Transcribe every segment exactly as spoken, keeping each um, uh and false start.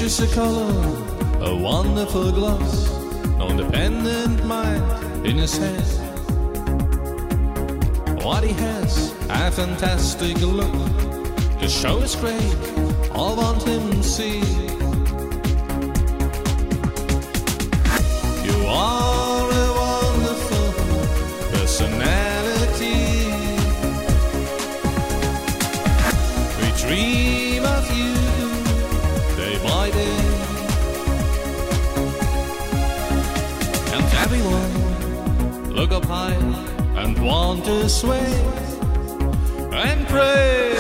is a color, a wonderful gloss, no independent mind in his head. What he has, a fantastic look, the show is great, all want him to see. You are a wonderful personality. We dream of you day by day, and everyone look up high and want to sway and pray.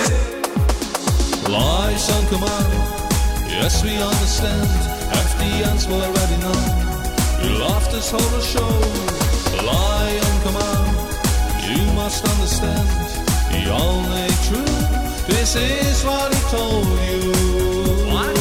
Lies on command, yes we understand. F D Ns will already know. You love this whole show. Lie on command, you must understand. The only truth, this is what he told you. What?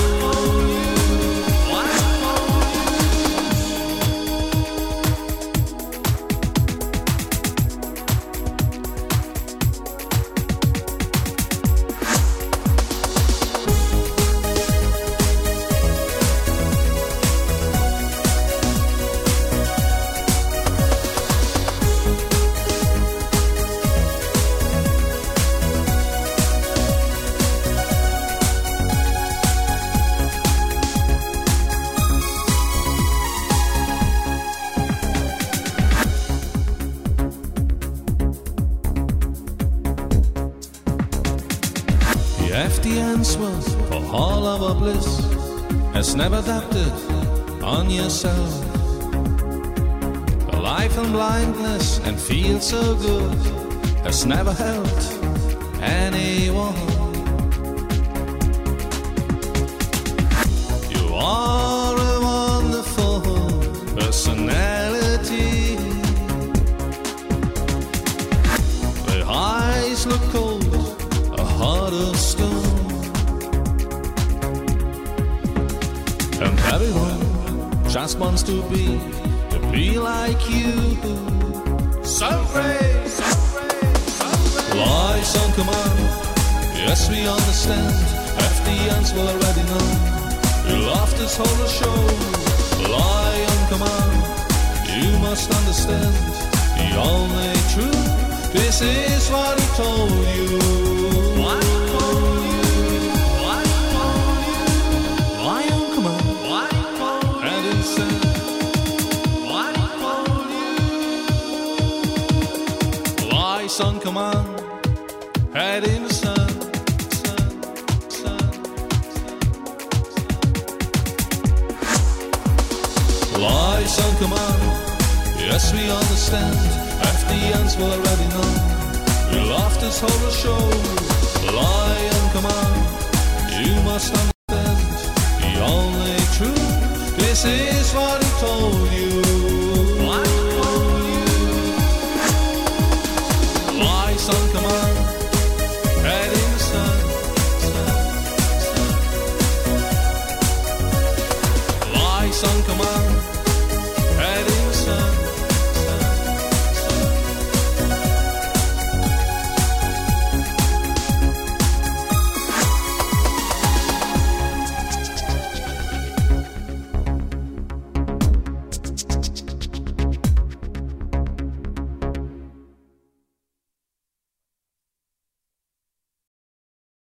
F D Ns was for all our bliss, has never adapted on yourself. A life in blindness and feel so good has never helped anyone. You are a wonderful personality. The eyes look cold, a heart of stone, and everyone just wants to be, to be like you. So brave, so brave, so brave. Lies on command, yes we understand. F D Ns will already know. You love this whole show. Lie on command, you must understand. The only truth, this is what he told you. What he told you? What he told you? Lie on command, what he told you? And insane. What he told you? Lies on command, head in the sun. Lies on command, yes we understand. F D Ns will already know. We love this whole show. Lie on command, you must understand. The only truth, this is what he told you.